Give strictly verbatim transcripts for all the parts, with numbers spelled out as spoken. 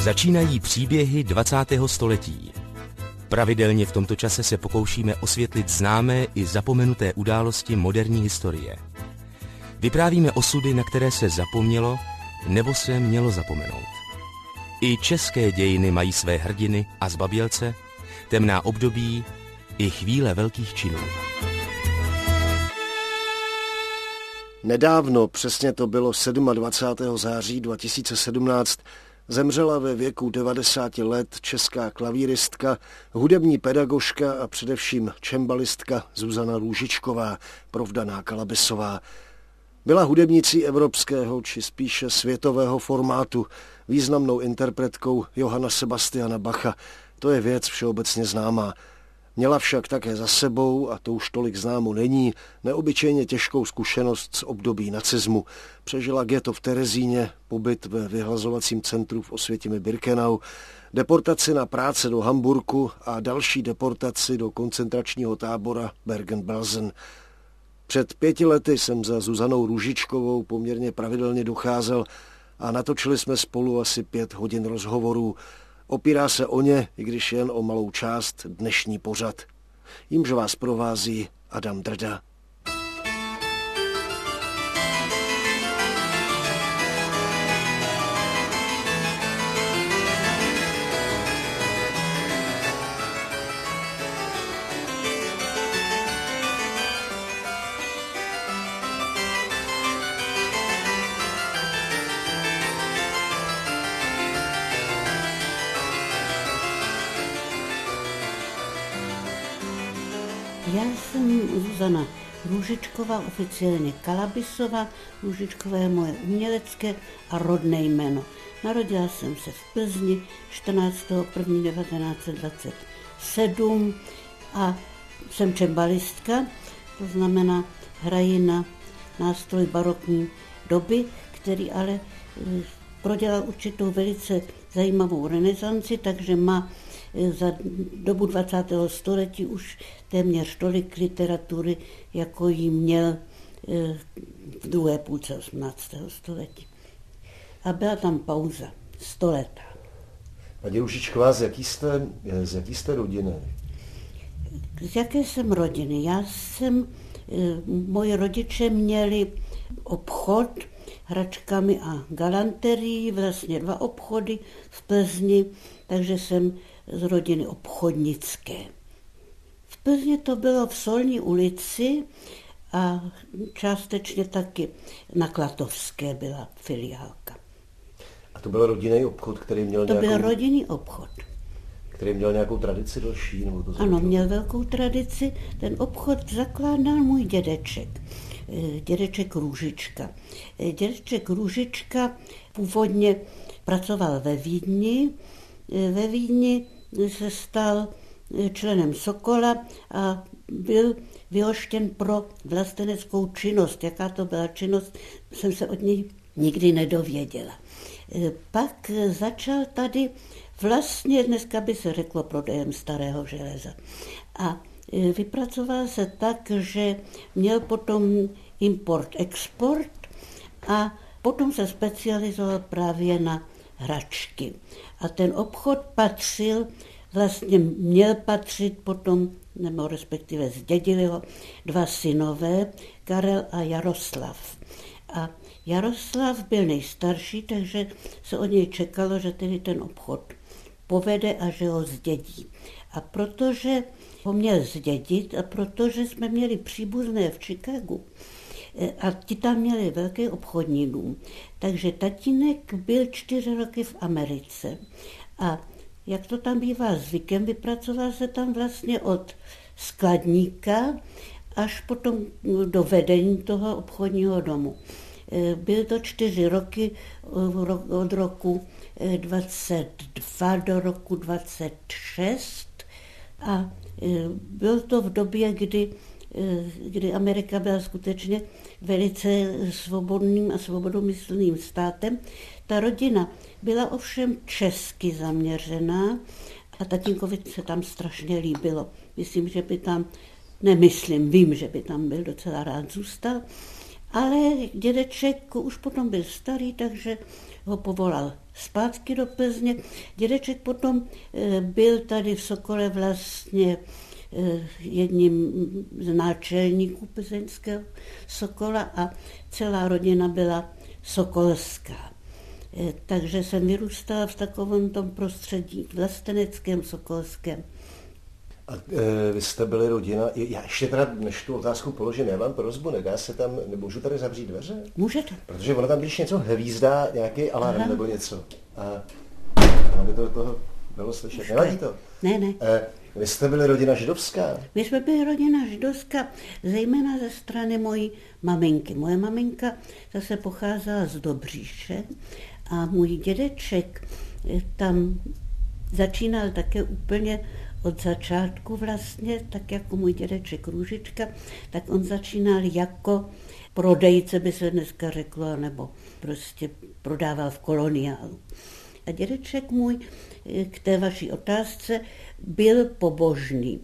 Začínají příběhy dvacátého století. Pravidelně v tomto čase se pokoušíme osvětlit známé i zapomenuté události moderní historie. Vyprávíme osudy, na které se zapomnělo nebo se mělo zapomenout. I české dějiny mají své hrdiny a zbabělce, temná období i chvíle velkých činů. Nedávno, přesně to bylo dvacátého sedmého září dva tisíce sedmnáct, zemřela ve věku devadesáti let česká klavíristka, hudební pedagožka a především čembalistka Zuzana Růžičková, provdaná Kalabisová. Byla hudebnicí evropského či spíše světového formátu, významnou interpretkou Johanna Sebastiana Bacha. To je věc všeobecně známá. Měla však také za sebou, a to už tolik známo není, neobyčejně těžkou zkušenost z období nacismu. Přežila ghetto v Terezíně, pobyt ve vyhlazovacím centru v Osvětimi-Birkenau, deportaci na práce do Hamburku a další deportaci do koncentračního tábora Bergen-Belsen. Před pěti lety jsem za Zuzanou Růžičkovou poměrně pravidelně docházel a natočili jsme spolu asi pět hodin rozhovorů. Opírá se o ně, i když jen o malou část, dnešní pořad. Jímž vás provází Adam Drda. Já jsem Zuzana Růžičková, oficiálně Kalabisová. Růžičková je moje umělecké a rodné jméno. Narodila jsem se v Plzni čtrnáctého prvního devatenáct set dvacet sedm a jsem čembalistka, to znamená hraji na nástroj barokní doby, který ale prodělal určitou velice zajímavou renesanci, takže má za dobu dvacátého století už téměř tolik literatury, jako jí měl v druhé půlce osmnáctého století. A byla tam pauza, stoletá. Paní Růžičková, z jaký jste, z jaký jste rodiny? Z jaké jsem rodiny? Já jsem, moji rodiče měli obchod hračkami a galanterií, vlastně dva obchody v Plzni, takže jsem z rodiny obchodnické. V Plzni to bylo v Solní ulici a částečně taky na Klatovské byla filiálka. A to byl rodinný obchod, který měl to nějakou... To byl rodinný obchod. Který měl nějakou tradici další? Nebo to ano, měl velkou tradici. Ten obchod zakládal můj dědeček. Dědeček Růžička. Dědeček Růžička původně pracoval ve Vídni. Ve Vídni se stal členem Sokola a byl vyhoštěn pro vlasteneckou činnost. Jaká to byla činnost, jsem se od něj nikdy nedověděla. Pak začal tady vlastně, dneska by se řeklo, prodejem starého železa. A vypracoval se tak, že měl potom import-export a potom se specializoval právě na hračky. A ten obchod patřil, vlastně měl patřit potom, nebo respektive zdědili ho, dva synové, Karel a Jaroslav. A Jaroslav byl nejstarší, takže se od něj čekalo, že tedy ten obchod povede a že ho zdědí. A protože ho měl zdědit a protože jsme měli příbuzné v Chicagu a ti tam měli velký obchodní dům, takže tatínek byl čtyři roky v Americe a jak to tam bývá zvykem, vypracoval se tam vlastně od skladníka až potom do vedení toho obchodního domu. Byl to čtyři roky od roku dvacet dva do roku dvacet šest a byl to v době, kdy, kdy Amerika byla skutečně velice svobodným a svobodomyslným státem. Ta rodina byla ovšem česky zaměřená a tatínkovi se tam strašně líbilo. Myslím, že by tam, nemyslím, vím, že by tam byl docela rád zůstal. Ale dědeček už potom byl starý, takže ho povolal zpátky do Plzně. Dědeček potom byl tady v Sokole vlastně jedním z náčelníků plzeňského Sokola a celá rodina byla sokolská. Takže jsem vyrůstala v takovém tom prostředí vlasteneckém, sokolském. A e, vy jste byli rodina, já ještě teda, než tu otázku položím, já mám prosbu, nedá se tam, můžu tady zavřít dveře? Můžete. Protože ono tam, když něco hvízdá, nějaký alarm Aha. nebo něco. A aby to toho bylo slyšet. Nevadí to? Ne, ne. E, vy jste byli rodina židovská? My jsme byli rodina židovská, zejména ze strany mojí maminky. Moje maminka zase pocházela z Dobříše a můj dědeček tam začínal také úplně od začátku vlastně, tak jako můj dědeček Růžička, tak on začínal jako prodejce, by se dneska řeklo, nebo prostě prodával v koloniálu. A dědeček můj k té vaší otázce byl pobožný.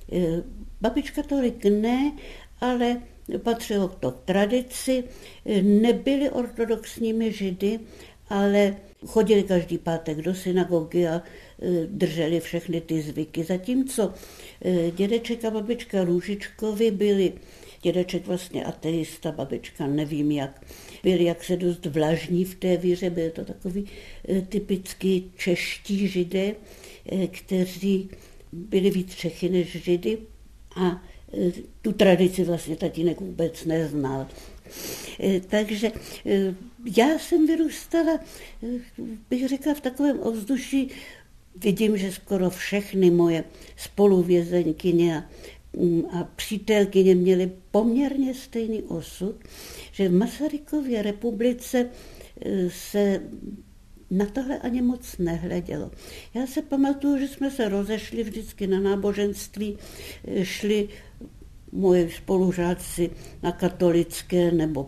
Babička tolik ne, ale patřilo k to tradici, nebyli ortodoxními židy, ale chodili každý pátek do synagogy a drželi všechny ty zvyky. Zatímco dědeček a babička Růžičkovi byli, dědeček vlastně ateista, babička nevím jak, byli jak se dost vlažní v té víře, byli to takový typický čeští židé, kteří byli víc Čechy než Židy a tu tradici vlastně tatínek vůbec neznal. Takže já jsem vyrůstala, bych řekla, v takovém ovzduší. Vidím, že skoro všechny moje spoluvězeňkyně a, a přítelkyně měly poměrně stejný osud, že v Masarykově republice se na tohle ani moc nehledělo. Já se pamatuju, že jsme se rozešli vždycky na náboženství, šli moji spolužáci na katolické nebo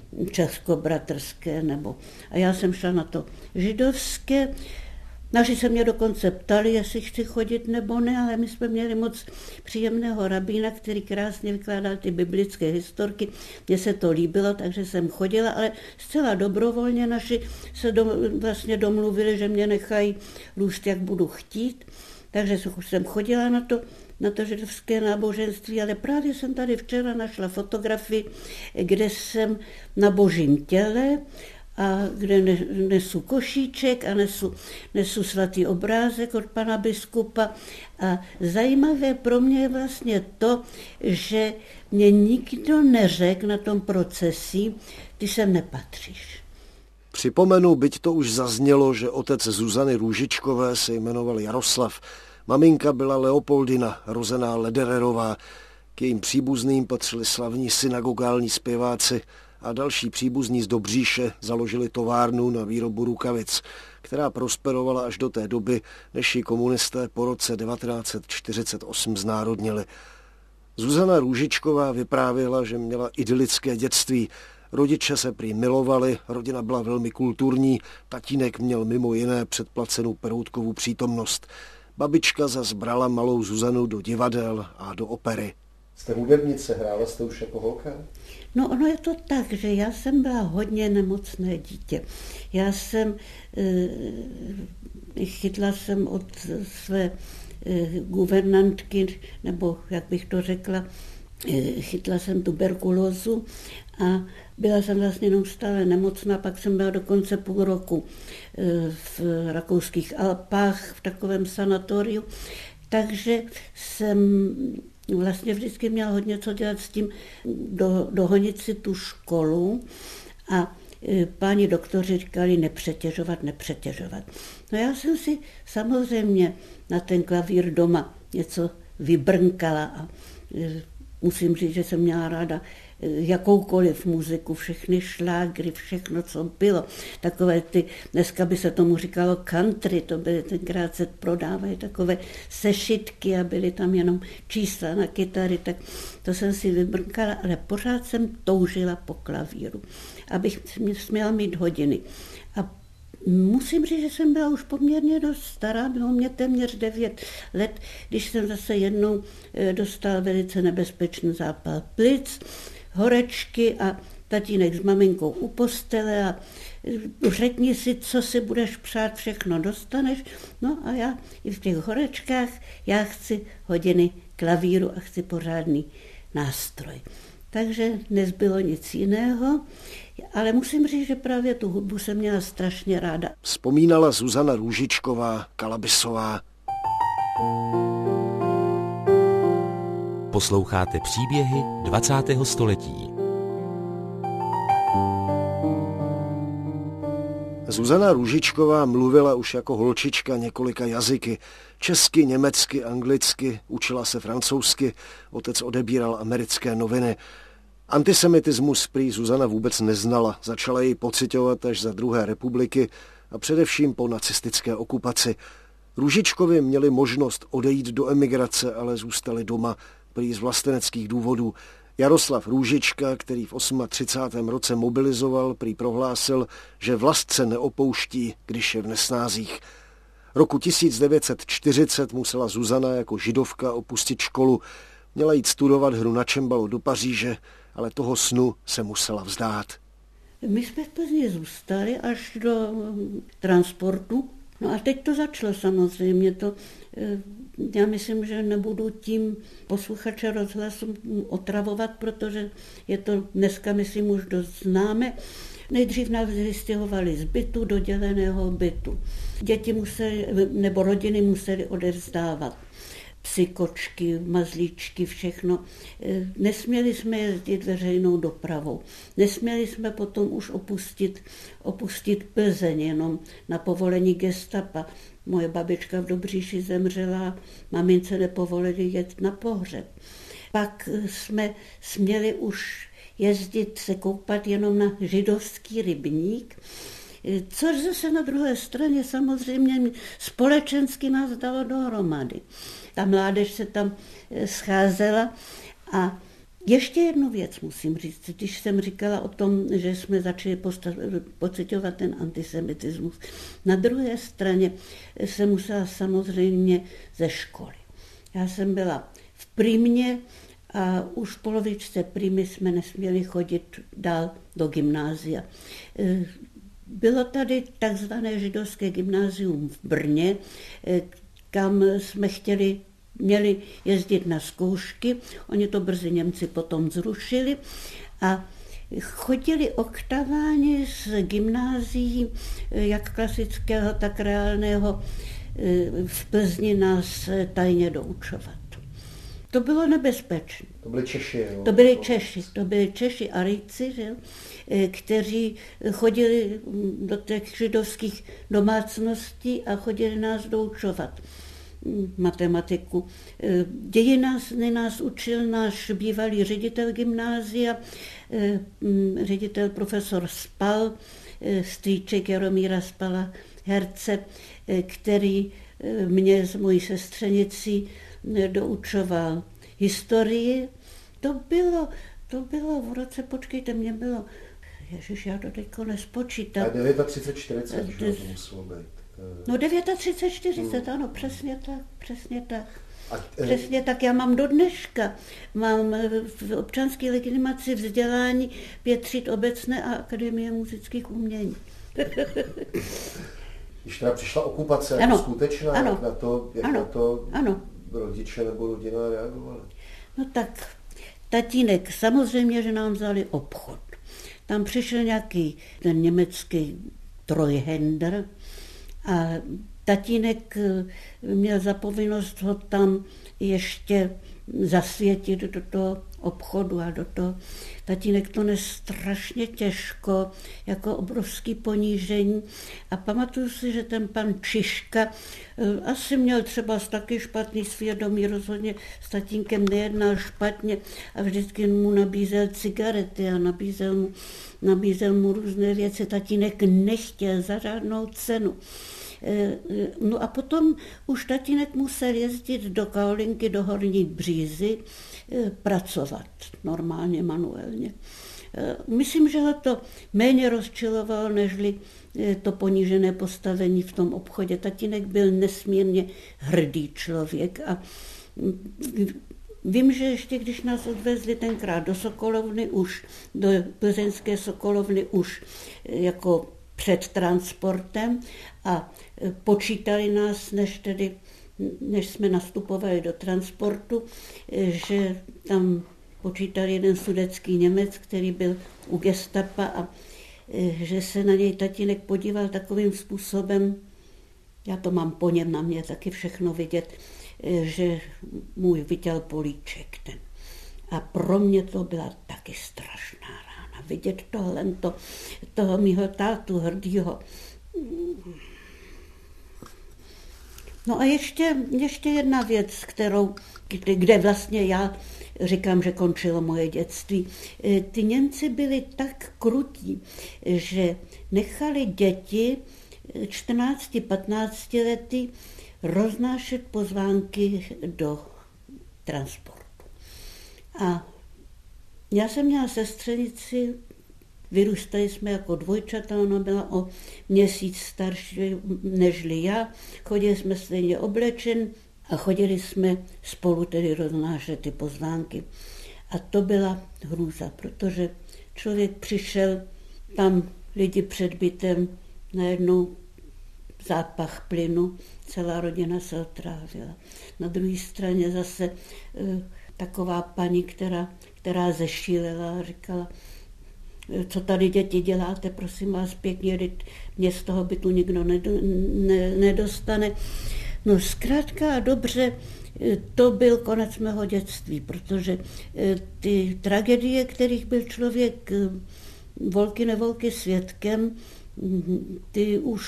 českobratrské, nebo a já jsem šla na to židovské. Naši se mě dokonce ptali, jestli chci chodit nebo ne, ale my jsme měli moc příjemného rabína, který krásně vykládal ty biblické historky. Mně se to líbilo, takže jsem chodila, ale zcela dobrovolně naši se do, vlastně domluvili, že mě nechají růst, jak budu chtít. Takže jsem chodila na to, na to židovské náboženství, ale právě jsem tady včera našla fotografii, kde jsem na Božím těle a kde nesu košíček a nesu, nesu svatý obrázek od pana biskupa. A zajímavé pro mě je vlastně to, že mě nikdo neřekl na tom procesí, ty sem nepatříš. Připomenu, byť to už zaznělo, že otec Zuzany Růžičkové se jmenoval Jaroslav. Maminka byla Leopoldina, rozená Ledererová. K jejím příbuzným patřili slavní synagogální zpěváci a další příbuzní z Dobříše založili továrnu na výrobu rukavic, která prosperovala až do té doby, než ji komunisté po roce devatenáct set čtyřicet osm znárodnili. Zuzana Růžičková vyprávěla, že měla idylické dětství. Rodiče se prý milovali, rodina byla velmi kulturní, tatínek měl mimo jiné předplacenou Peroutkovu přítomnost. Babička zas brala malou Zuzanu do divadel a do opery. Jste hudebnice, hrála jste už jako holka? No ono je to tak, že já jsem byla hodně nemocné dítě. Já jsem, e, chytla jsem od své e, guvernantky, nebo jak bych to řekla, e, chytla jsem tuberkulózu a byla jsem vlastně neustále nemocná, pak jsem byla dokonce půl roku v rakouských Alpách v takovém sanatoriu, takže jsem vlastně vždycky měla hodně co dělat s tím, do, dohonit si tu školu a páni doktoři říkali nepřetěžovat, nepřetěžovat. No já jsem si samozřejmě na ten klavír doma něco vybrnkala a musím říct, že jsem měla ráda jakoukoliv muziku, všechny šlágry, všechno, co bylo. Takové ty, dneska by se tomu říkalo country, to byly tenkrát se prodávají takové sešitky a byly tam jenom čísla na kytary, tak to jsem si vybrnkala, ale pořád jsem toužila po klavíru, abych směla mít hodiny. A musím říct, že jsem byla už poměrně dost stará, bylo mě téměř devět let, když jsem zase jednou dostala velice nebezpečný zápal plic, horečky a tatínek s maminkou u postele a řekni si, co si budeš přát, všechno dostaneš. No a já i v těch horečkách, já chci hodiny klavíru a chci pořádný nástroj. Takže nezbylo nic jiného, ale musím říct, že právě tu hudbu jsem měla strašně ráda. Vzpomínala Zuzana Růžičková Kalabisová. Posloucháte příběhy dvacátého století. Zuzana Růžičková mluvila už jako holčička několika jazyky. Česky, německy, anglicky, učila se francouzsky, otec odebíral americké noviny. Antisemitismus prý Zuzana vůbec neznala, začala jej pociťovat až za druhé republiky a především po nacistické okupaci. Růžičkovi měli možnost odejít do emigrace, ale zůstali doma, prý z vlasteneckých důvodů. Jaroslav Růžička, který v třicátém osmém roce mobilizoval, prý prohlásil, že vlast se neopouští, když je v nesnázích. Roku tisíc devět set čtyřicet musela Zuzana jako židovka opustit školu. Měla jít studovat hru na čembalo do Paříže, ale toho snu se musela vzdát. My jsme v Plzni zůstali až do transportu. No a teď to začalo samozřejmě. To, já myslím, že nebudu tím posluchače rozhlasu otravovat, protože je to dneska, myslím, už dost známe. Nejdřív nás vystěhovali z bytu do děleného bytu. Děti museli, nebo rodiny museli odevzdávat psy, kočky, mazlíčky, všechno. Nesměli jsme jezdit veřejnou dopravou. Nesměli jsme potom už opustit, opustit Plzeň jenom na povolení gestapa. Moje babička v Dobříši zemřela, mamince nepovolili jet na pohřeb. Pak jsme směli už jezdit se koupat jenom na židovský rybník, což zase na druhé straně samozřejmě společensky nás dalo dohromady. Ta mládež se tam scházela a ještě jednu věc musím říct, když jsem říkala o tom, že jsme začali pociťovat ten antisemitismus. Na druhé straně jsem musela samozřejmě ze školy. Já jsem byla v primě a už v polovičce primy jsme nesměli chodit dál do gymnázia. Bylo tady takzvané židovské gymnázium v Brně, kam jsme chtěli, měli jezdit na zkoušky. Oni to brzy Němci potom zrušili a chodili oktaváni z gymnázií, jak klasického, tak reálného, v Plzni nás tajně doučovat. To bylo nebezpečné. To byli Češi, jo? To byli Češi, to byli Češi Arijci, že? Kteří chodili do těch židovských domácností a chodili nás doučovat matematiku. Dějiny nás učil náš bývalý ředitel gymnázia, ředitel profesor Spal, strýček Jaromíra Spala, herce, který mě s mojí sestřenicí doučoval historii. To bylo, to bylo v roce, počkejte, mě bylo, ježiš, já to teďko nespočítám. A třicet devět čtyřicet, že to muselo být. No třicet devět čtyřicet, hmm. Ano, přesně tak, přesně tak. A, Přesně tak, já mám do dneška, mám v občanské legitimaci vzdělání pět tříd obecné a Akademie muzických umění. Když teda přišla okupace ano, jako skutečná, ano, jak na to, jak ano, na to ano. rodiče nebo rodina reagovali? No tak, tatínek, samozřejmě, že nám vzali obchod. Tam přišel nějaký ten německý trojhender a tatínek měl za povinnost ho tam ještě zasvětit do toho obchodu a do toho. Tatínek to nes strašně těžko, jako obrovský ponížení. A pamatuju si, že ten pan Čiška asi měl třeba taky špatný svědomí, rozhodně s tatínkem nejednal špatně a vždycky mu nabízel cigarety a nabízel mu, nabízel mu různé věci. Tatínek nechtěl za žádnou cenu. No a potom už tatínek musel jezdit do Kaolinky, do Horní Břízy, pracovat normálně, manuálně. Myslím, že ho to méně rozčilovalo, nežli to ponížené postavení v tom obchodě. Tatínek byl nesmírně hrdý člověk a Vím, že ještě když nás odvezli tenkrát do Sokolovny už, do plzeňské Sokolovny už jako před transportem a počítali nás, než tedy, než jsme nastupovali do transportu, že tam počítal jeden sudetský Němec, který byl u gestapa a že se na něj tatínek podíval takovým způsobem, já to mám po něm, na mě taky všechno vidět, že můj viděl políček ten. A pro mě to byla taky strašná rána. Vidět tohle, to, toho mýho tátu hrdýho. No a ještě, ještě jedna věc, kterou, kde, kde vlastně já říkám, že končilo moje dětství. Ty Němci byli tak krutí, že nechali děti čtrnácti patnácti lety roznášet pozvánky do transportu. A já jsem měla sestřenici, vyrůstali jsme jako dvojčata, ona byla o měsíc starší nežli já, chodili jsme stejně oblečen a chodili jsme spolu tedy roznášet ty pozvánky. A to byla hrůza, protože člověk přišel, tam lidi před bytem, najednou zápach plynu, celá rodina se otrávila. Na druhé straně zase e, taková paní, která, která zešílela a říkala, co tady děti děláte, prosím vás pěkně, mě z toho bytu nikdo nedo, ne, nedostane. No zkrátka a dobře, to byl konec mého dětství, protože ty tragédie, kterých byl člověk volky nevolky svědkem, ty už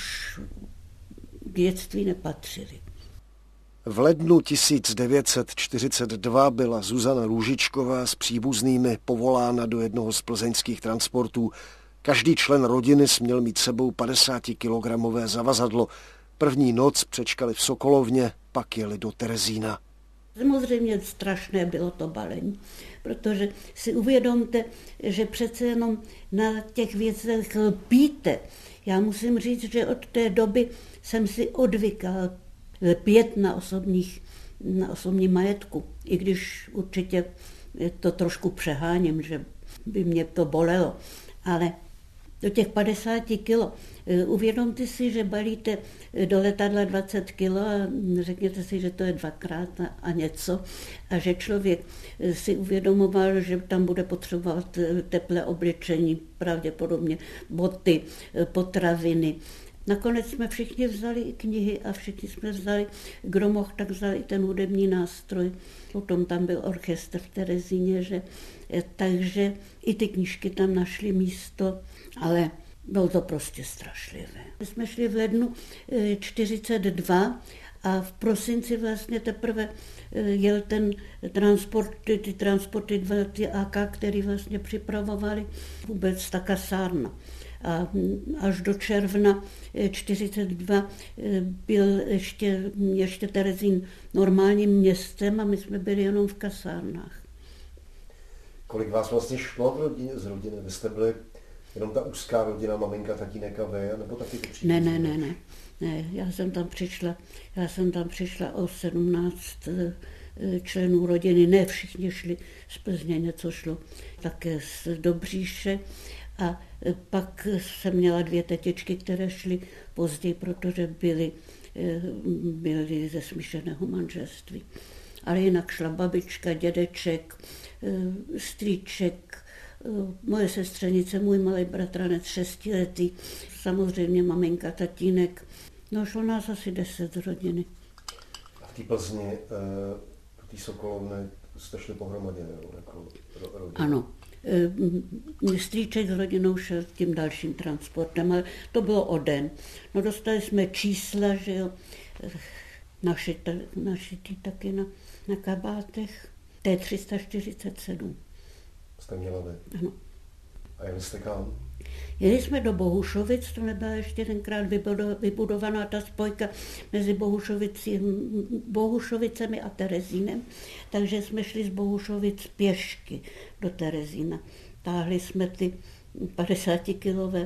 k dětství nepatřily. V lednu tisíc devět set čtyřicet dva byla Zuzana Růžičková s příbuznými povolána do jednoho z plzeňských transportů. Každý člen rodiny směl mít sebou padesátikilogramové zavazadlo. První noc přečkali v Sokolovně, pak jeli do Terezína. Samozřejmě strašné bylo to balení, protože si uvědomte, že přece jenom na těch věcech lpíte. Já musím říct, že od té doby jsem si odvykal lpět na, osobních, na osobním majetku, i když určitě to trošku přeháním, že by mě to bolelo, ale do těch padesáti kilo. Uvědomte si, že balíte do letadla dvacet kilo a řekněte si, že to je dvakrát a něco a že člověk si uvědomoval, že tam bude potřebovat teplé oblečení, pravděpodobně boty, potraviny. Nakonec jsme všichni vzali i knihy a všichni jsme vzali, kdo mohl, tak vzali ten hudební nástroj. Potom tam byl orchestr v Terezíně, že, takže i ty knížky tam našly místo, ale bylo to prostě strašlivé. My jsme šli v lednu čtyřicet dva a v prosinci vlastně teprve jel ten transport, ty, ty transporty dva, ty á ká, který vlastně připravovali vůbec ta kasárna. A až do června čtyřicet dva byl ještě, ještě Terezín normálním městem a my jsme byli jenom v kasárnách. Kolik vás vlastně šlo v rodině, z rodiny? Vy jste byli jenom ta úzká rodina, maminka, tatínek a vy, nebo taky to příbuzní? Ne, ne, ne, ne, ne. Já jsem tam přišla, já jsem tam přišla o sedmnáct členů rodiny, ne všichni šli z Plzně, něco šlo také z Dobříše. A pak jsem měla dvě tetičky, které šly později, protože byly, byly ze smíšeného manželství. Ale jinak šla babička, dědeček, strýček, moje sestřenice, můj malý bratranec šestiletý, samozřejmě maminka, tatínek. No šlo nás asi deset z rodiny. A v té Plzni, v té Sokolovně jste šli pohromadě, jako rodina? Ano. Strýček s rodinou šel tím dalším transportem, ale to bylo o den. No dostali jsme čísla, že jo, našitý, našitý taky na, na kabátech, T tři sta čtyřicet sedm. Jste měla vy? Ano. A jeli jste kam? Jeli jsme do Bohušovic, to nebyla ještě tenkrát vybudovaná ta spojka mezi Bohušovici, Bohušovicemi a Terezínem, takže jsme šli z Bohušovic pěšky do Terezína. Táhli jsme ty padesátikilové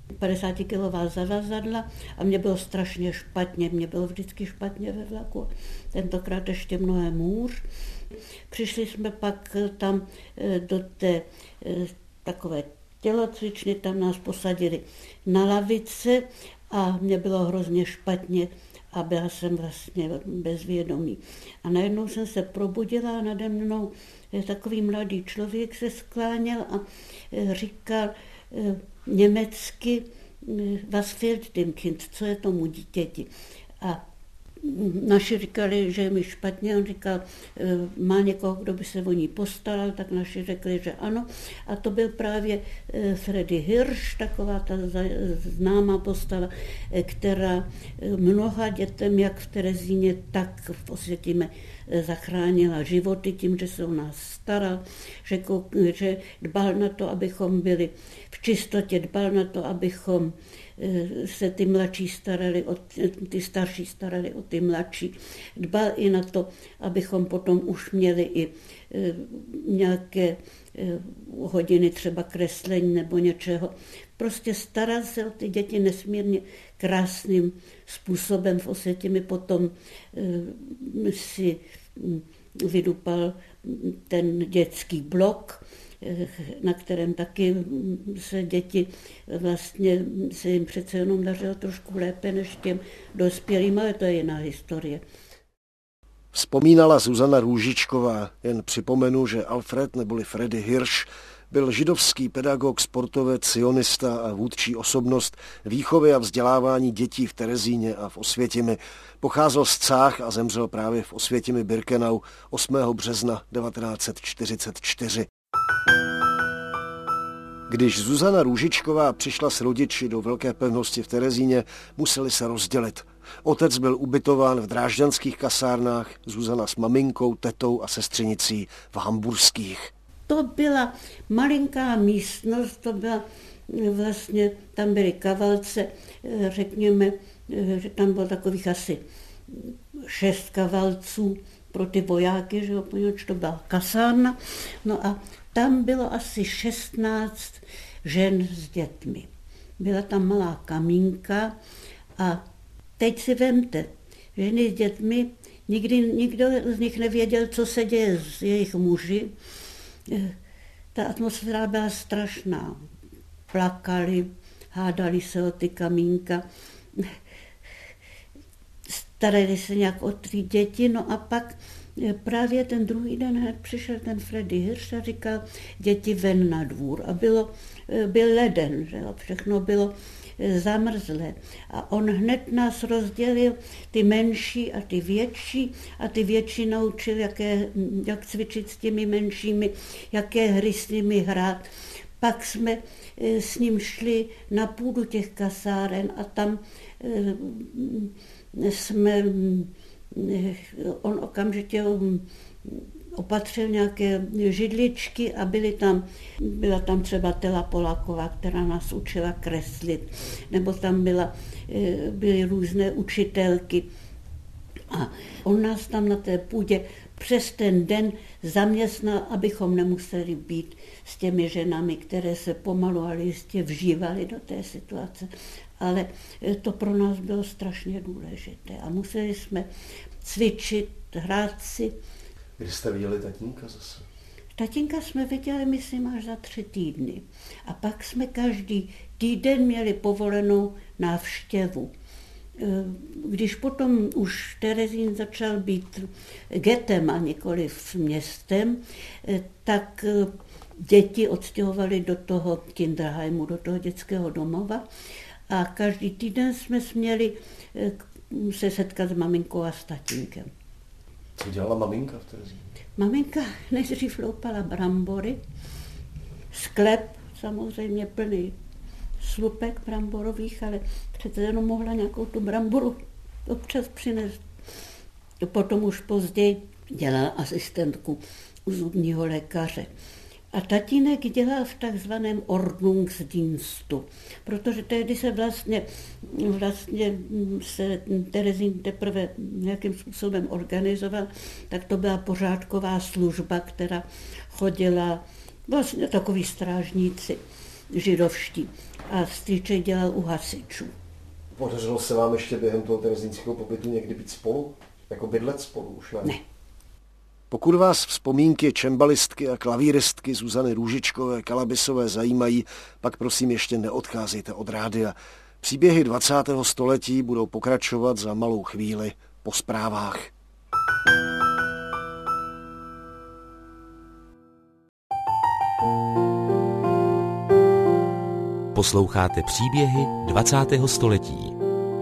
padesátikilová zavazadla a mě bylo strašně špatně, mě bylo vždycky špatně ve vlaku, tentokrát ještě mnohem hůř. Přišli jsme pak tam do té takové tělocvičny, tam nás posadili na lavice a mě bylo hrozně špatně a byla jsem vlastně bezvědomí. A najednou jsem se probudila a nade mnou takový mladý člověk se skláněl a říkal německy was fehlt dem Kind, co je tomu dítěti. A naši říkali, že je mi špatně, on říkal, má někoho, kdo by se o ní postaral, tak naši řekli, že ano. A to byl právě Freddy Hirsch, taková ta známá postava, která mnoha dětem, jak v Terezíně, tak v Osvětimi zachránila životy tím, že se o nás staral, že, že dbal na to, abychom byli v čistotě, dbal na to, abychom se ty mladší starali, o, ty starší starali o ty mladší. Dbal i na to, abychom potom už měli i e, nějaké e, hodiny třeba kreslení nebo něčeho. Prostě staral se o ty děti nesmírně krásným způsobem. V Osvětimi potom e, si vydupal ten dětský blok, na kterém taky se děti vlastně se jim přece jenom dařilo trošku lépe než těm dospělým, ale to je jiná historie. Vzpomínala Zuzana Růžičková. Jen připomenu, že Alfred neboli Freddy Hirsch byl židovský pedagog, sportovec, sionista a vůdčí osobnost výchovy a vzdělávání dětí v Terezíně a v Osvětimi. Pocházel z Cách a zemřel právě v Osvětimi Birkenau osmého března devatenáct set čtyřicet čtyři. Když Zuzana Růžičková přišla s rodiči do velké pevnosti v Terezíně, museli se rozdělit. Otec byl ubytován v drážďanských kasárnách, Zuzana s maminkou, tetou a sestřenicí v hamburských. To byla malinká místnost, to byla vlastně, tam byly kavalce, řekněme, že tam bylo takových asi šest kavalců pro ty vojáky, že jo, poněvadž to byla kasárna, no a tam bylo asi šestnáct žen s dětmi. Byla tam malá kamínka a teď si vemte, ženy s dětmi, nikdy nikdo z nich nevěděl, co se děje s jejich muži. Ta atmosféra byla strašná. Plakali, hádali se o ty kamínka, starali se nějak o ty děti, no a pak právě ten druhý den hned přišel ten Freddy Hirsch a říkal, děti ven na dvůr. A bylo, byl leden, že jo, všechno bylo zamrzlé. A on hned nás rozdělil, ty menší a ty větší, a ty větší naučil, jaké, jak cvičit s těmi menšími, jaké hry s nimi hrát. Pak jsme s ním šli na půdu těch kasáren a tam jsme, on okamžitě opatřil nějaké židličky a byly tam, byla tam třeba Tela Polaková, která nás učila kreslit, nebo tam byla, byly různé učitelky. A on nás tam na té půdě přes ten den zaměstnal, abychom nemuseli být s těmi ženami, které se pomalu ale jistě vžívaly do té situace. Ale to pro nás bylo strašně důležité a museli jsme cvičit, hrát si. Kdy jste viděli tatínka zase? Tatínka jsme viděli, myslím, až za tři týdny. A pak jsme každý týden měli povolenou návštěvu. Když potom už Terezín začal být getem a nikoliv městem, tak děti odstěhovali do toho Kinderheimu, do toho dětského domova a každý týden jsme směli se setkat s maminkou a s tatínkem. Co dělala maminka v Terezíně? Maminka nejdřív loupala brambory, sklep samozřejmě plný slupek bramborových, ale přece jenom mohla nějakou tu bramboru občas přinést. Potom už později dělala asistentku u zubního lékaře. A tatínek dělal v takzvaném Ordnungsdienstu, protože tehdy se vlastně, vlastně se Terezín teprve nějakým způsobem organizoval, tak to byla pořádková služba, která chodila vlastně takový strážníci židovští. a strýček dělal u hasičů. Podařilo se vám ještě během toho terezínského pobytu někdy být spolu? Jako bydlet spolu už ne? Ne. Pokud vás vzpomínky čembalistky a klavíristky Zuzany Růžičkové Kalabisové zajímají, pak prosím ještě neodcházejte od rádia. Příběhy dvacátého století budou pokračovat za malou chvíli po zprávách. Posloucháte příběhy dvacátého století.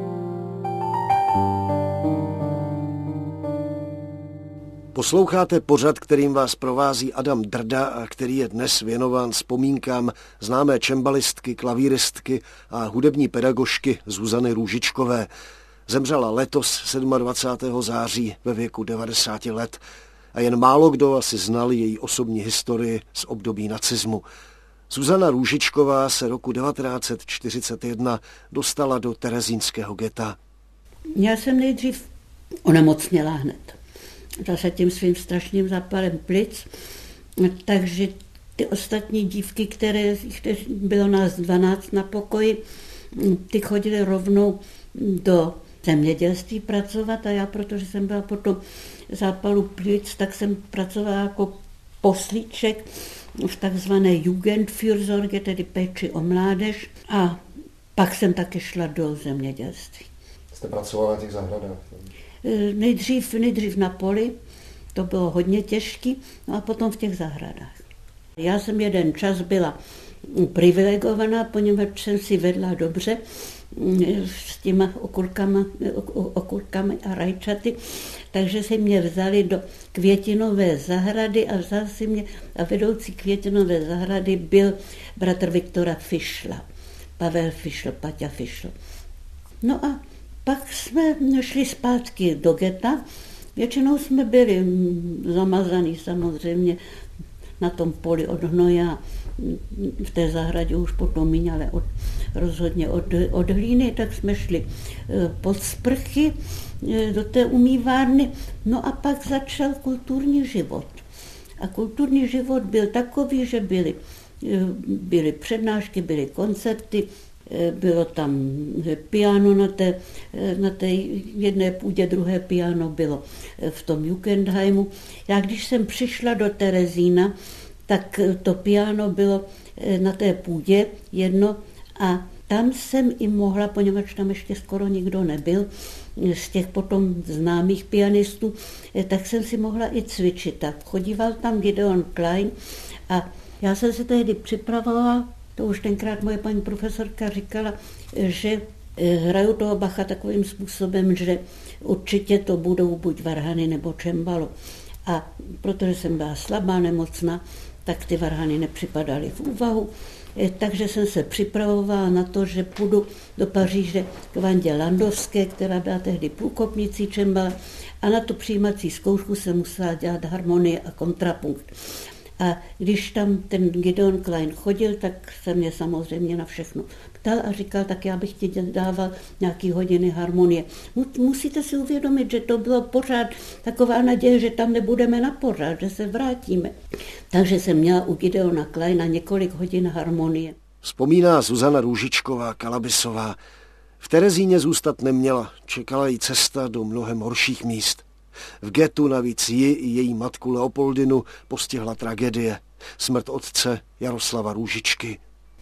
Posloucháte pořad, kterým vás provází Adam Drda a který je dnes věnován vzpomínkám známé čembalistky, klavíristky a hudební pedagožky Zuzany Růžičkové. Zemřela letos dvacátého sedmého září ve věku devadesáti let a jen málo kdo asi znal její osobní historii z období nacismu. Zuzana Růžičková se roku devatenáct set čtyřicet jedna dostala do terezínského geta. Já jsem nejdřív onemocněla hned. Zase tím svým strašným zápalem plic, takže ty ostatní dívky, které, které bylo nás dvanáct na pokoji, ty chodily rovnou do zemědělství pracovat a já, protože jsem byla po tom zápalu plic, tak jsem pracovala jako poslíček v takzvané Jugendfürsorge, tedy péči o mládež, a pak jsem taky šla do zemědělství. Jste pracovala na těch zahradách? Nejdřív, nejdřív na poli, to bylo hodně těžké, no a potom v těch zahradách. Já jsem jeden čas byla privilegovaná, poněvadž jsem si vedla dobře s těma okurkama, okurkami a rajčaty, takže si mě vzali do květinové zahrady a vzal si mě, a vedoucí květinové zahrady byl bratr Viktora Fischla, Pavel Fischl, Paťa Fischl. No a pak jsme šli zpátky do geta, většinou jsme byli zamazaní samozřejmě na tom poli od hnoja, v té zahradě už potom míň, ale od, rozhodně od, od hlíny, tak jsme šli pod sprchy do té umývárny, no a pak začal kulturní život. A kulturní život byl takový, že byly, byly přednášky, byly koncerty, bylo tam piano na té, na té jedné půdě, druhé piano bylo v tom Jugendheimu. Já když jsem přišla do Terezína, tak to piano bylo na té půdě jedno a tam jsem i mohla, poněvadž tam ještě skoro nikdo nebyl, z těch potom známých pianistů, tak jsem si mohla i cvičit. A chodíval tam Gideon Klein a já jsem se tehdy připravovala. To už tenkrát moje paní profesorka říkala, že hraju toho Bacha takovým způsobem, že určitě to budou buď varhany nebo čembalo. A protože jsem byla slabá, nemocná, tak ty varhany nepřipadaly v úvahu. Takže jsem se připravovala na to, že půjdu do Paříže k Vandě Landovské, která byla tehdy průkopnicí čembala, a na tu přijímací zkoušku jsem musela dělat harmonie a kontrapunkt. A když tam ten Gideon Klein chodil, tak se mě samozřejmě na všechno ptal a říkal, tak já bych ti dával nějaký hodiny harmonie. Musíte si uvědomit, že to bylo pořád taková naděje, že tam nebudeme na pořád, že se vrátíme. Takže jsem měla u Gideona Kleina několik hodin harmonie. Vzpomíná Zuzana Růžičková Kalabisová. V Terezíně zůstat neměla, čekala jí cesta do mnohem horších míst. V getu navíc ji i její matku Leopoldinu postihla tragédie. Smrt otce Jaroslava Růžičky.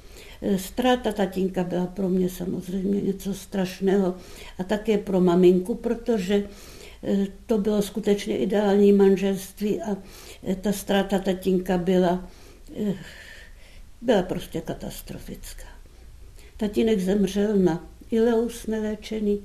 Ztráta tatínka byla pro mě samozřejmě něco strašného a také pro maminku, protože to bylo skutečně ideální manželství a ta ztráta tatínka byla, byla prostě katastrofická. Tatínek zemřel na ileus neléčený,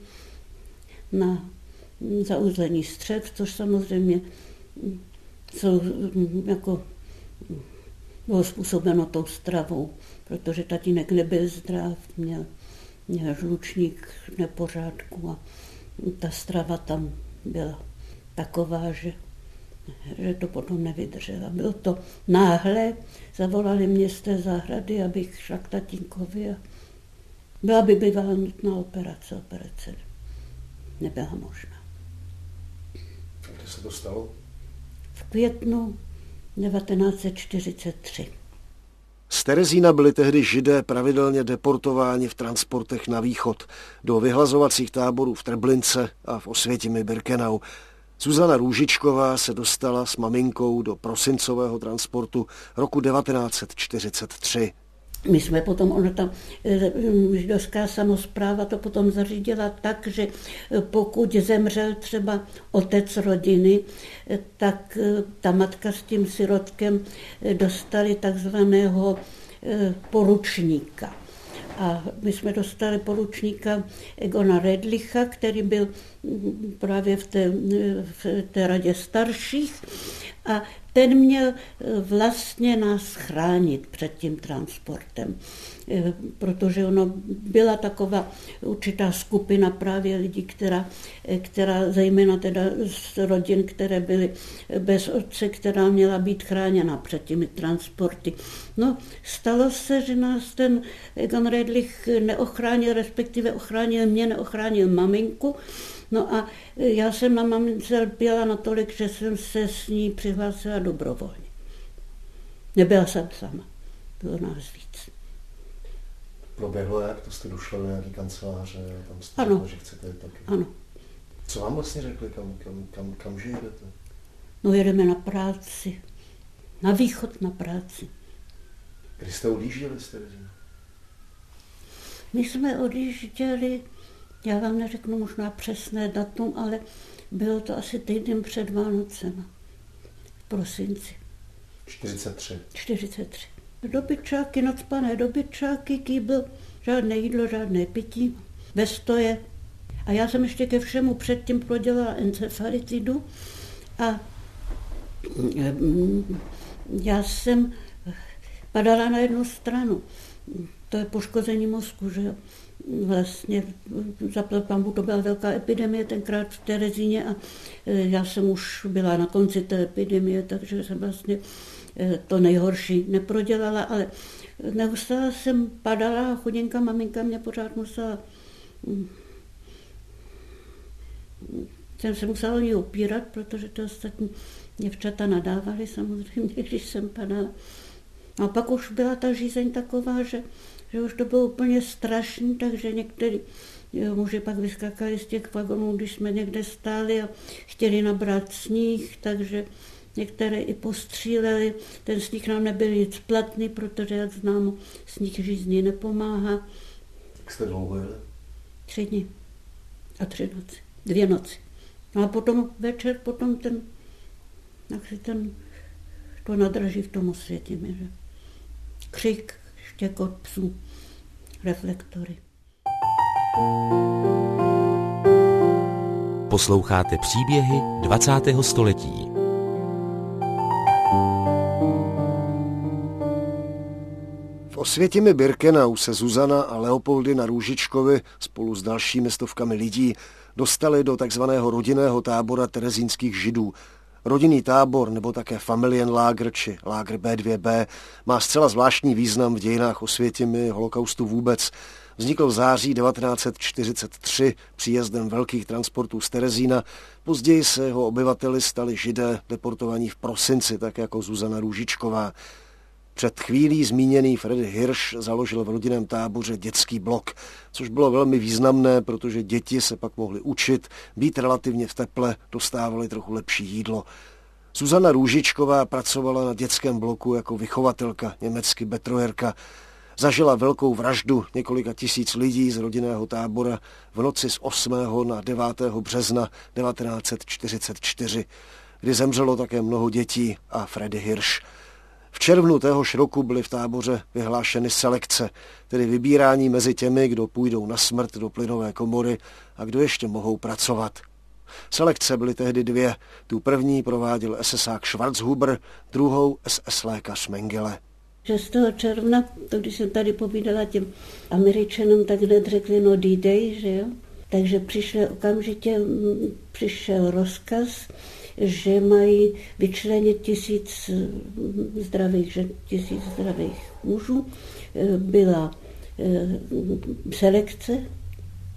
na zauzlený střev, což samozřejmě jsou, jako, bylo způsobeno tou stravou, protože tatínek nebyl zdrav, měl, měl žlučník nepořádku a ta strava tam byla taková, že, že to potom nevydržela. Bylo to náhle, zavolali mě z té zahrady, abych šla k tatínkovi a byla by bývala nutná operace, operace nebyla možná. Kdy se to stalo? V květnu devatenáct set čtyřicet tři. Z Terezína byli tehdy Židé pravidelně deportováni v transportech na východ, do vyhlazovacích táborů v Treblince a v Osvětimi-Birkenau. Zuzana Růžičková se dostala s maminkou do prosincového transportu roku devatenáct set čtyřicet tři. My jsme potom, ona ta židovská samospráva to potom zařídila tak, že pokud zemřel třeba otec rodiny, tak ta matka s tím sirotkem dostali takzvaného poručníka. A my jsme dostali poručníka Egona Redlicha, který byl právě v té, v té radě starších a ten měl vlastně nás chránit před tím transportem, protože ono byla taková určitá skupina právě lidí, která, která zejména teda z rodin, které byly bez otce, která měla být chráněna před těmi transporty. No, stalo se, že nás ten Egon Redlich neochránil, respektive ochránil mě, neochránil maminku. No a já jsem na mamince lpěla natolik, že jsem se s ní přihlásila dobrovolně. Nebyla jsem sama, bylo nás víc. Proběhlo jak? To jste došla do nějaký kanceláře, tam jste ano. řekla, že chcete taky. Ano. Co vám vlastně řekli, kam, kam, kam, kam že jedete? No jedeme na práci, na východ na práci. Kdy jste odjížděli z Terezína? My jsme odjížděli, já vám neřeknu možná přesné datum, ale bylo to asi týden před Vánocema, v prosinci. čtyřicet tři. čtyřicet tři. Dobyčáky, nocpané dobyčáky, kýbl, žádné jídlo, žádné pití, bez stoje. A já jsem ještě ke všemu předtím prodělala encefalitidu a já jsem padala na jednu stranu. To je poškození mozku, že jo. Vlastně zaplať pánbůh, to byla velká epidemie tenkrát v Terezíně a já jsem už byla na konci té epidemie, takže jsem vlastně to nejhorší neprodělala, ale neustále jsem padala a chudinka maminka mě pořád musela, jsem se musela o ní opírat, protože ty ostatní děvčata nadávaly samozřejmě, když jsem padala. A pak už byla ta žízeň taková, že že už to bylo úplně strašný, takže někteří muži pak vyskakali z těch vagonů, když jsme někde stáli a chtěli nabrat sníh, takže některé i postříleli. Ten sníh nám nebyl nic platný, protože, jak známo, sníh žízní nepomáhá. Jak jste dlouho jeli? Tři dny a tři noci, dvě noci. No a potom večer, potom ten, jak si ten, to nadraží v tom Osvětimi, že křik, štěkot psů, reflektory. Posloucháte příběhy dvacátého století. V Osvětimi-Birkenau se Zuzana a Leopoldina Růžičkovi spolu s dalšími stovkami lidí dostali do takzvaného rodinného tábora terezínských Židů. Rodinný tábor nebo také Familienlager či Lágr bé dvě bé má zcela zvláštní význam v dějinách Osvětimi, holokaustu vůbec. Vznikl v září devatenáct set čtyřicet tři příjezdem velkých transportů z Terezína. Později se jeho obyvateli stali Židé deportovaní v prosinci, tak jako Zuzana Růžičková. Před chvílí zmíněný Freddy Hirsch založil v rodinném táboře dětský blok, což bylo velmi významné, protože děti se pak mohly učit, být relativně v teple, dostávali trochu lepší jídlo. Zuzana Růžičková pracovala na dětském bloku jako vychovatelka, německy Betreuerka. Zažila velkou vraždu několika tisíc lidí z rodinného tábora v noci z osmého na devátého března devatenáct set čtyřicet čtyři, kdy zemřelo také mnoho dětí a Freddy Hirsch. V červnu téhož roku byly v táboře vyhlášeny selekce, tedy vybírání mezi těmi, kdo půjdou na smrt do plynové komory a kdo ještě mohou pracovat. Selekce byly tehdy dvě. Tu první prováděl esesák Schwarzhuber, druhou es es lékař Mengele. šestého června, to když jsem tady povídala těm Američanům, tak hned řekli no D-Day, že jo? Takže přišel okamžitě, přišel rozkaz, že mají vyčlenit tisíc zdravých žen, tisíc zdravých mužů. Byla selekce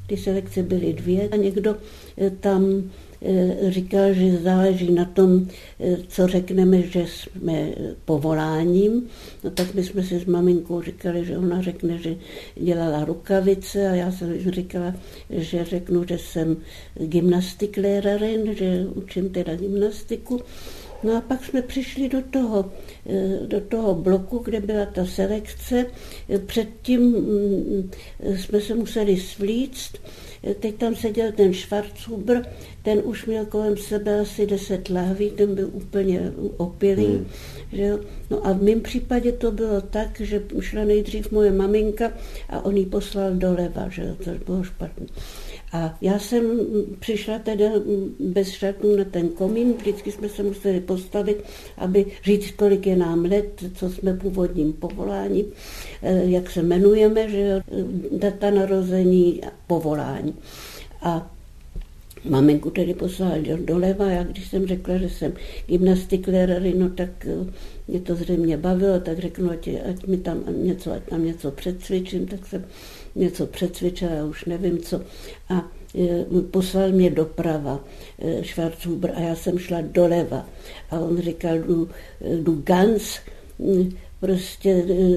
Ty selekce byly dvě a někdo tam říkal, že záleží na tom, co řekneme, že jsme povoláním. No tak my jsme si s maminkou říkali, že ona řekne, že dělala rukavice a já jsem říkala, že řeknu, že jsem gymnastiklehrerin, že učím teda gymnastiku. No a pak jsme přišli do toho, do toho bloku, kde byla ta selekce. Předtím jsme se museli svlíct. Teď tam seděl ten Schwarzhuber, ten už měl kolem sebe asi deset lahví, ten byl úplně opilý. Hmm. Že jo? No a v mém případě to bylo tak, že šla nejdřív moje maminka a on ji poslal doleva, že jo? To bylo špatné. A já jsem přišla teda bez šatů na ten komín, vždycky jsme se museli postavit, aby říct, kolik je nám let, co jsme původním povoláním, jak se jmenujeme, že jo, data narození a povolání. A maminku tedy poslala doleva, já když jsem řekla, že jsem gymnastiklehrerin, no tak mě to zřejmě bavilo, tak řeknu, ať, ať mi tam něco, ať tam něco předcvičím, tak jsem něco přecvičila, já už nevím co. A e, poslal mě doprava e, Schwarzhuber a já jsem šla doleva. A on říkal, du, du ganz, prostě e,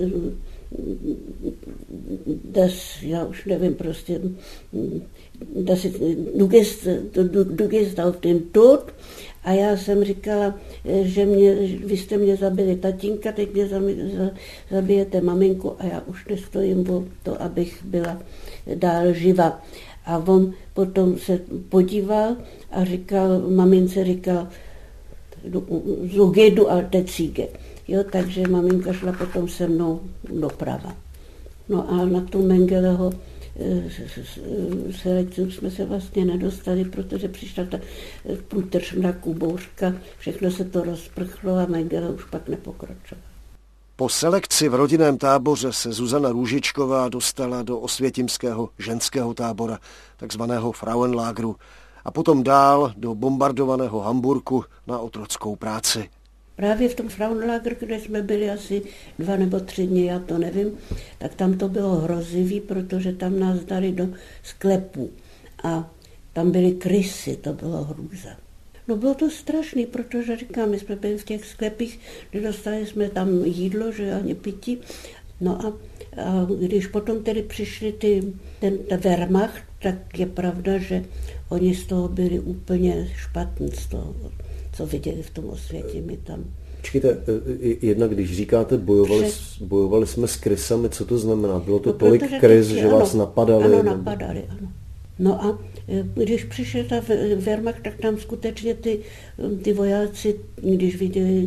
das, já už nevím, prostě das, du, gehst, du, du gehst auf den Tod. A já jsem říkala, že mě, vy jste mě zabili tatínka, teď mě zabijete maminku a já už nestojím o to, abych byla dál živa. A on potom se podíval a říkal, mamince říkal, so geh du alte Ziege. Jo, takže maminka šla potom se mnou doprava. No a na tu Mengeleho selekci jsme se vlastně nedostali, protože přišla ta průtrž mraku, bouřka, všechno se to rozprchlo a Mengele už pak nepokročila. Po selekci v rodinném táboře se Zuzana Růžičková dostala do osvětimského ženského tábora, takzvaného Frauenlágru, a potom dál do bombardovaného Hamburku na otrockou práci. Právě v tom Frauenlágru, kde jsme byli asi dva nebo tři dny, já to nevím, tak tam to bylo hrozivý, protože tam nás dali do sklepů a tam byly krysy, to bylo hrůza. No bylo to strašný, protože říkám, my jsme byli v těch sklepích, nedostali jsme tam jídlo, že ani pití. No a, a když potom tedy přišli ty, ten, ten Wehrmacht, tak je pravda, že oni z toho byli úplně špatní, z toho, co viděli v tom Osvětimi tam. Počkejte, jednak když říkáte, bojovali, Přes... bojovali jsme s krysami, co to znamená? Bylo to no, tolik krys, že ano, vás napadali? Ano, napadali, ano. No a když přišel ta Wehrmacht, tak tam skutečně ty, ty vojáci, když viděli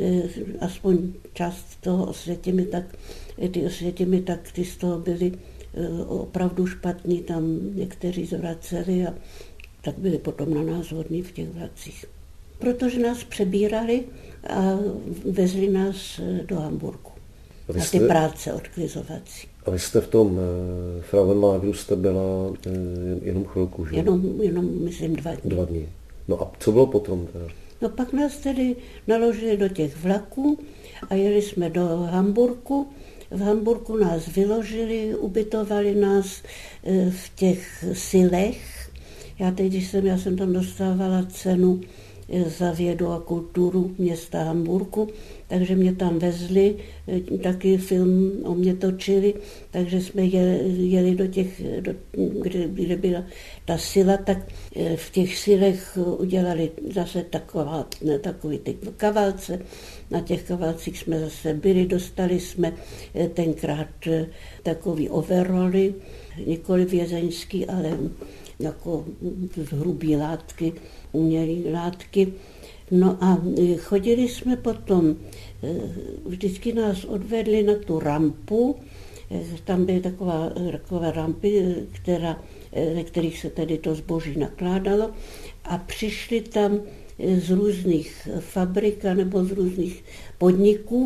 aspoň část toho Osvětimi, tak ty Osvětimi, tak ty z toho byli opravdu špatní, tam někteří zvraceli a tak byli potom na nás hodní v těch vlacích. Protože nás přebírali a vezli nás do Hamburku na ty práce odklizovací. A vy jste v tom e, Frauenlágru jste byla e, jenom chvilku, že? Jenom, jenom myslím dva dny. Dva dny. No a co bylo potom teda? No pak nás tedy naložili do těch vlaků a jeli jsme do Hamburku. V Hamburku nás vyložili, ubytovali nás e, v těch silech. Já teď, když jsem, já jsem tam dostávala cenu za vědu a kulturu města Hamburku, takže mě tam vezli, taky film o mě točili, takže jsme jeli, jeli do těch, do, kde, kde byla ta sila, tak v těch silech udělali zase taková, ne, takový ty kavalce, na těch kavalcích jsme zase byli, dostali jsme tenkrát takový overoly, nikoli vězeňský, ale jako z hrubý látky, umělý látky. No a chodili jsme potom, vždycky nás odvedli na tu rampu, tam byly taková, takové rampy, která, ve kterých se tedy to zboží nakládalo a přišli tam z různých fabrik nebo z různých podniků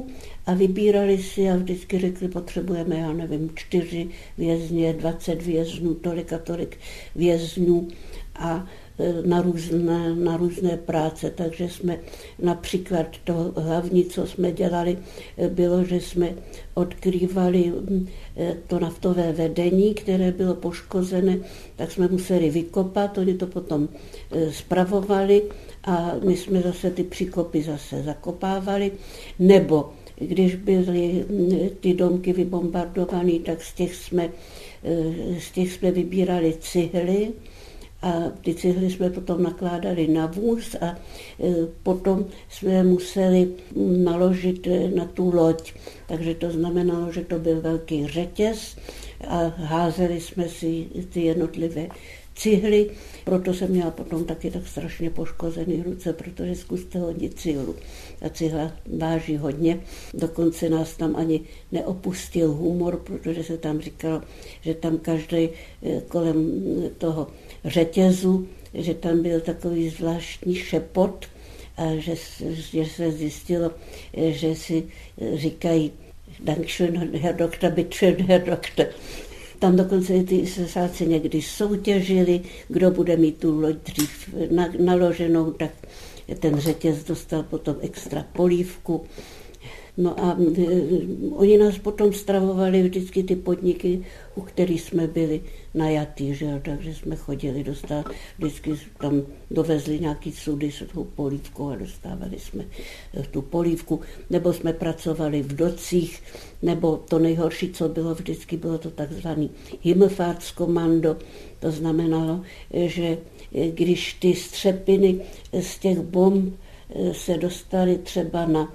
a vybírali si a vždycky řekli, potřebujeme, já nevím, čtyři vězně, dvacet vězňů, tolik a tolik vězňů a na různé, na různé práce, takže jsme například to hlavní, co jsme dělali, bylo, že jsme odkrývali to naftové vedení, které bylo poškozené, tak jsme museli vykopat, oni to potom spravovali a my jsme zase ty příkopy zase zakopávali, nebo když byly ty domky vybombardované, tak z těch jsme, z těch jsme vybírali cihly, a ty cihly jsme potom nakládali na vůz a potom jsme museli naložit na tu loď. Takže to znamenalo, že to byl velký řetěz a házeli jsme si ty jednotlivé cihly, proto jsem měla potom taky tak strašně poškozený ruce, protože zkuste hodit cihlu. Ta cihla váží hodně, dokonce nás tam ani neopustil humor, protože se tam říkalo, že tam každý kolem toho řetězu, že tam byl takový zvláštní šepot a že, že se zjistilo, že si říkají Dankeschön, Herr Doktor, bitteschön, Herr Doktor. Tam dokonce ty sesáci někdy soutěžili, kdo bude mít tu loď dřív naloženou, tak ten řetěz dostal potom extra polívku. No a oni nás potom stravovali vždycky ty podniky, u kterých jsme byli najatí, že jo? Takže jsme chodili dostat, vždycky tam dovezli nějaký sudy s tou polívkou a dostávali jsme tu polívku, nebo jsme pracovali v docích, nebo to nejhorší, co bylo vždycky, bylo to takzvaný Himmelfahrtskommando, to znamenalo, že když ty střepiny z těch bomb se dostali třeba na,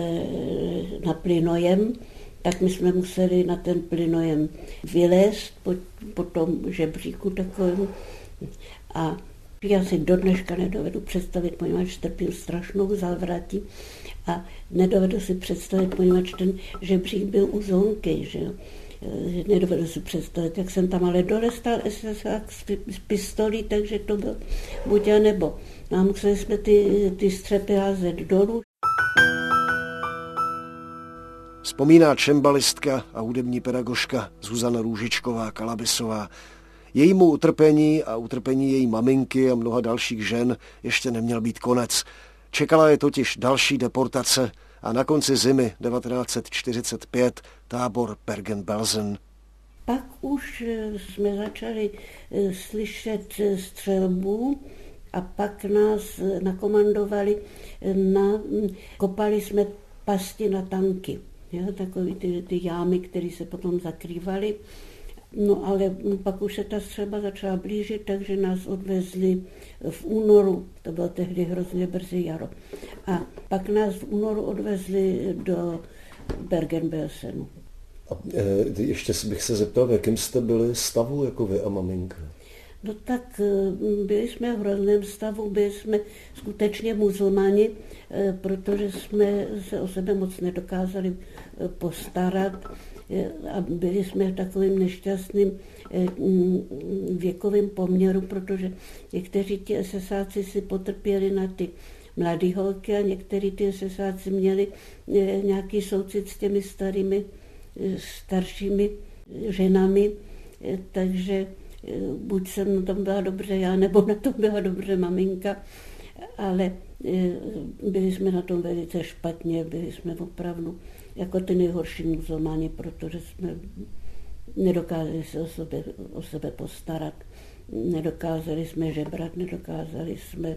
na plynojem, tak my jsme museli na ten plynojem vylézt po, po tom žebříku takovém. A já si do dneška nedovedu představit, poněvadž trpím strašnou závratí a nedovedu si představit, poněvadž ten žebřík byl u zónky, že jo. Nedovedu si představit, jak jsem tam ale dolestal esesák s pistolí, takže to byl buď a nebo. No a museli jsme ty, ty střepy házet dolů. Vzpomíná čembalistka a hudební pedagožka Zuzana Růžičková-Kalabisová. Jejímu utrpení a utrpení její maminky a mnoha dalších žen ještě neměl být konec. Čekala je totiž další deportace a na konci zimy devatenáct set čtyřicet pět tábor Bergen-Belsen. Pak už jsme začali slyšet střelbu a pak nás nakomandovali, na, kopali jsme pasti na tanky. Jo, takový ty, ty jámy, které se potom zakrývaly. No ale pak už se ta střelba začala blížit, takže nás odvezli v únoru, to bylo tehdy hrozně brzy jaro. A pak nás v únoru odvezli do Bergen-Belsenu. A e, ještě bych se zeptal, v jakém jste byli stavu jako vy a maminka? No tak byli jsme v hrozném stavu, byli jsme skutečně musulmani, protože jsme se o sebe moc nedokázali postarat a byli jsme v takovým nešťastným věkovým poměru, protože někteří ti esesáci si potrpěli na ty mladé holky a někteří ty esesáci měli nějaký soucit s těmi starými, staršími ženami, takže buď jsem na tom byla dobře já, nebo na tom byla dobře maminka, ale byli jsme na tom velice špatně, byli jsme opravdu jako ty nejhorší musulmáni, protože jsme nedokázali se o sebe, o sebe postarat, nedokázali jsme žebrat, nedokázali jsme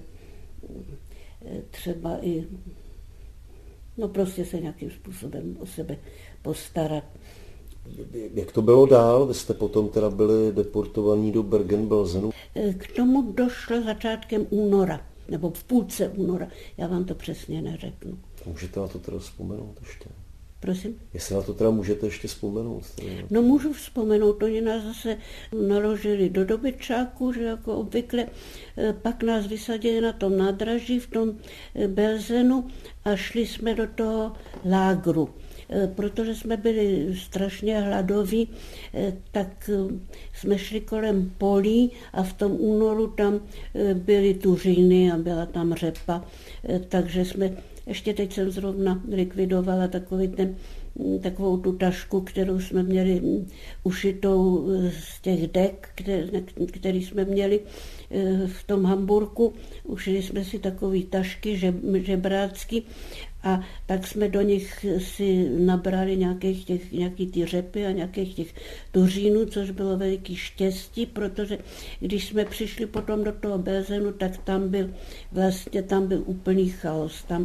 třeba i, no prostě se nějakým způsobem o sebe postarat. Jak to bylo dál? Vy jste potom teda byli deportovaní do Bergen-Belsenu? K tomu došlo začátkem února, nebo v půlce února. Já vám to přesně neřeknu. Můžete na to teda vzpomenout ještě? Prosím? Jestli na to teda můžete ještě vzpomenout? Teda. No můžu vzpomenout, oni nás zase naložili do dobytčáku, že jako obvykle, pak nás vysadili na tom nádraží v tom Belsenu a šli jsme do toho lágru. Protože jsme byli strašně hladoví, tak jsme šli kolem polí a v tom únoru tam byly tuříny a byla tam řepa, takže jsme Ještě teď jsem zrovna likvidovala takový ten, takovou tu tašku, kterou jsme měli ušitou z těch dek, které, který jsme měli v tom Hamburku. Ušili jsme si takové tašky žebrácky a tak jsme do nich si nabrali nějakých těch, nějaký ty řepy a nějakých těch tuřínů, což bylo veliký štěstí, protože když jsme přišli potom do toho Belzenu, tak tam byl vlastně tam byl úplný chaos. Tam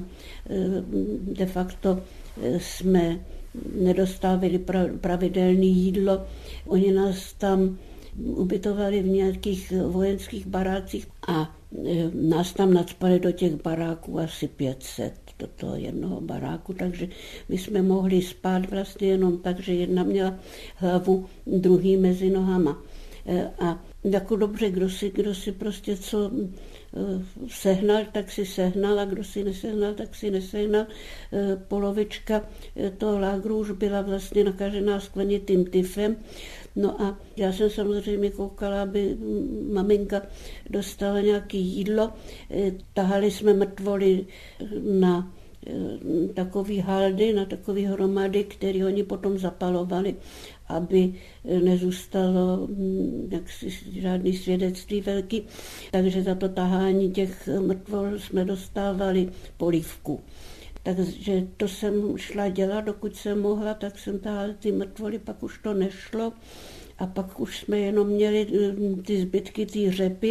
de facto jsme nedostávali pravidelné jídlo. Oni nás tam ubytovali v nějakých vojenských barácích a nás tam nacpali do těch baráků asi pět set do toho jednoho baráku, takže my jsme mohli spát vlastně jenom tak, že jedna měla hlavu, druhý mezi nohama. A jako dobře, kdo si, kdo si prostě co sehnal, tak si sehnal a kdo si nesehnal, tak si nesehnal. Polovička toho lágru už byla vlastně nakažená sklenitým tyfem. No a já jsem samozřejmě koukala, aby maminka dostala nějaké jídlo. Tahali jsme mrtvoly na takový haldy, na takový hromady, které oni potom zapalovali, aby nezůstalo jaksi žádný svědectví velký. Takže za to tahání těch mrtvol jsme dostávali polívku. Takže to jsem šla dělat, dokud jsem mohla, tak jsem tahala ty mrtvoly, pak už to nešlo a pak už jsme jenom měli ty zbytky, ty řepy.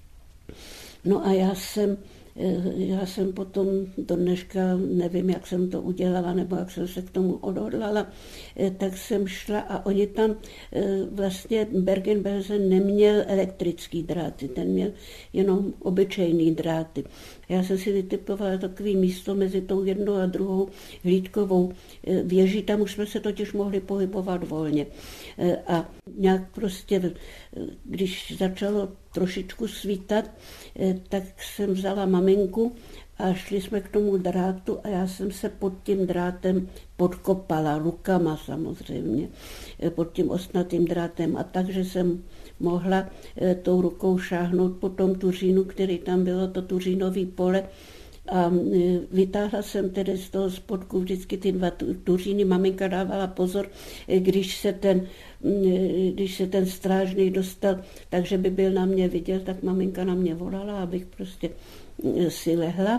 No a já jsem Já jsem potom do dneška, nevím, jak jsem to udělala, nebo jak jsem se k tomu odhodlala, tak jsem šla a oni tam vlastně Bergen-Belsen neměl elektrický dráty, ten měl jenom obyčejný dráty. Já jsem si vytipovala takový místo mezi tou jednou a druhou hlídkovou věží, tam už jsme se totiž mohli pohybovat volně. A nějak prostě, když začalo trošičku svítat, tak jsem vzala maminku a šli jsme k tomu drátu a já jsem se pod tím drátem podkopala, rukama samozřejmě, pod tím ostnatým drátem a takže jsem mohla tou rukou šáhnout po tom tuřínu, který tam bylo, to tuřínový pole. A vytáhla jsem tedy z toho spodku vždycky ty dva tuříny. Maminka dávala pozor, když se ten, když se ten strážný dostal, takže by byl na mě vidět, tak maminka na mě volala, abych prostě si lehla.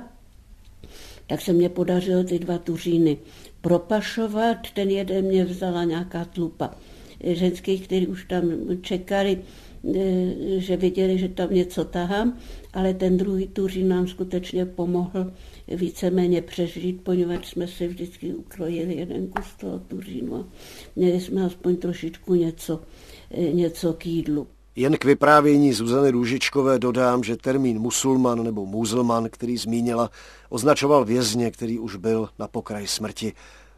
Tak se mě podařilo ty dva tuříny propašovat. Ten jeden mě vzala nějaká tlupa ženských, kteří už tam čekali, že viděli, že tam něco tahám, ale ten druhý tuřín nám skutečně pomohl víceméně přežít, poněvadž jsme si vždycky ukrojili jeden kus toho tuřínu a měli jsme aspoň trošičku něco, něco k jídlu. Jen k vyprávění Zuzany Růžičkové dodám, že termín musulman nebo muzelman, který zmínila, označoval vězně, který už byl na pokraji smrti.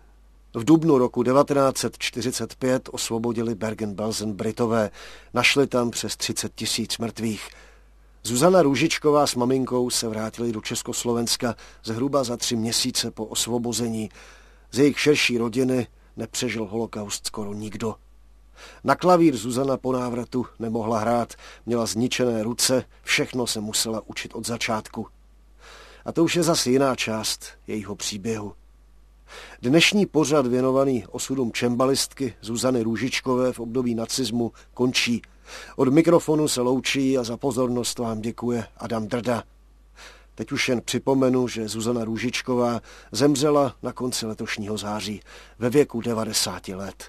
V dubnu roku devatenáct set čtyřicet pět osvobodili Bergen-Belsen Britové. Našli tam přes třicet tisíc mrtvých. Zuzana Růžičková s maminkou se vrátili do Československa zhruba za tři měsíce po osvobození. Z jejich širší rodiny nepřežil holokaust skoro nikdo. Na klavír Zuzana po návratu nemohla hrát, měla zničené ruce, všechno se musela učit od začátku. A to už je zase jiná část jejího příběhu. Dnešní pořad věnovaný osudům čembalistky Zuzany Růžičkové v období nacismu končí. Od mikrofonu se loučí a za pozornost vám děkuje Adam Drda. Teď už jen připomenu, že Zuzana Růžičková zemřela na konci letošního září ve věku devadesáti let.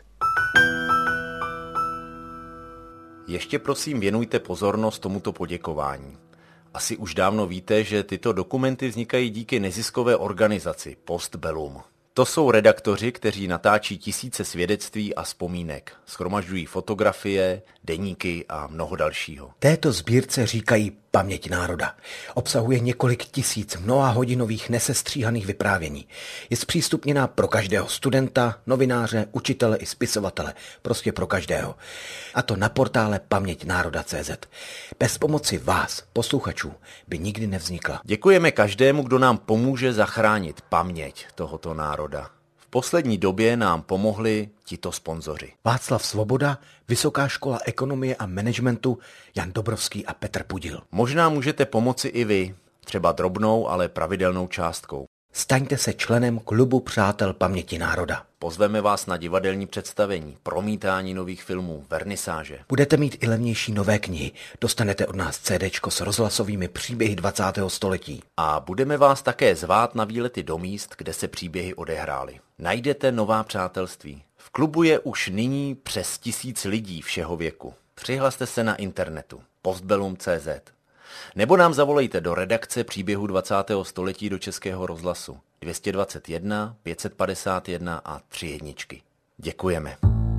Ještě prosím věnujte pozornost tomuto poděkování. Asi už dávno víte, že tyto dokumenty vznikají díky neziskové organizaci Postbellum. To jsou redaktoři, kteří natáčí tisíce svědectví a vzpomínek, shromažďují fotografie, deníky a mnoho dalšího. Této sbírce říkají Paměť národa. Obsahuje několik tisíc mnohahodinových nesestříhaných vyprávění. Je zpřístupněná pro každého studenta, novináře, učitele i spisovatele. Prostě pro každého. A to na portále paměť národa tečka cé zet. Bez pomoci vás, posluchačů, by nikdy nevznikla. Děkujeme každému, kdo nám pomůže zachránit paměť tohoto národa. V poslední době nám pomohli tito sponzoři. Václav Svoboda, Vysoká škola ekonomie a managementu, Jan Dobrovský a Petr Pudil. Možná můžete pomoci i vy, třeba drobnou, ale pravidelnou částkou. Staňte se členem klubu Přátel paměti národa. Pozveme vás na divadelní představení, promítání nových filmů, vernisáže. Budete mít i levnější nové knihy. Dostanete od nás cédéčko s rozhlasovými příběhy dvacátého století. A budeme vás také zvát na výlety do míst, kde se příběhy odehrály. Najdete nová přátelství. V klubu je už nyní přes tisíc lidí všeho věku. Přihlaste se na internetu postbellum tečka cé zet. Nebo nám zavolejte do redakce příběhu dvacátého století do Českého rozhlasu dvě stě dvacet jedna, pět set padesát jedna a tři jedničky. Děkujeme.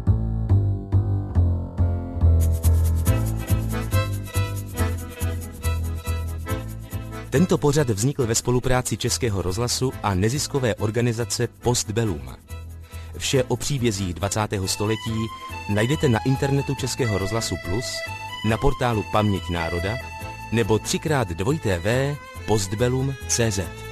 Tento pořad vznikl ve spolupráci Českého rozhlasu a neziskové organizace Postbellum. Vše o příbězích dvacátého století najdete na internetu Českého rozhlasu Plus, na portálu Paměť národa nebo třikrát dvojité v postbellum tečka cé zet.